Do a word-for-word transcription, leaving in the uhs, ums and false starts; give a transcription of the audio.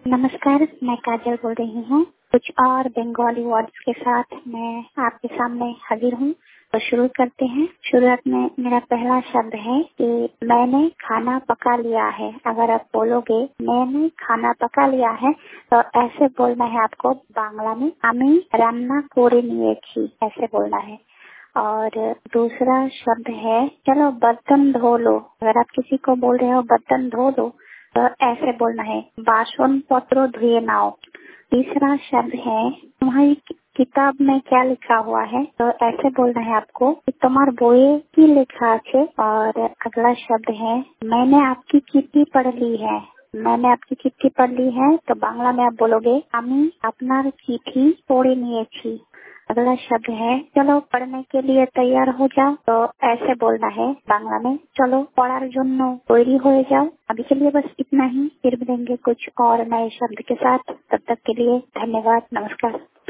नमस्कार, मैं काजल बोल रही हूँ। कुछ और बंगाली वर्ड्स के साथ मैं आपके सामने हाजिर हूँ। तो शुरू करते हैं। शुरुआत में मेरा पहला शब्द है कि मैंने खाना पका लिया है। अगर आप बोलोगे मैंने खाना पका लिया है तो ऐसे बोलना है आपको बांग्ला में आमी रान्ना कोरे निएছি, ऐसे बोलना है। और दूसरा शब्द है चलो बर्तन धो लो। अगर आप किसी को बोल रहे हो बर्तन धो दो तो ऐसे बोलना है बासन पत्र धुए नाओ। तीसरा शब्द है तुम्हारी किताब में क्या लिखा हुआ है, तो ऐसे बोलना है आपको कि तुम्हार बोए की लिखा है। और अगला शब्द है मैंने आपकी चिट्ठी पढ़ ली है। मैंने आपकी चिट्ठी पढ़ ली है तो बांग्ला में आप बोलोगे आमी आपनार चिट्ठी पढ़े निएছি। अगला शब्द है चलो पढ़ने के लिए तैयार हो जाओ, तो ऐसे बोलना है बांग्ला में चलो पढ़ार জন্য तैयारी हो जाओ। अभी के लिए बस इतना ही, फिर मिलेंगे कुछ और नए शब्द के साथ। तब तक के लिए धन्यवाद, नमस्कार।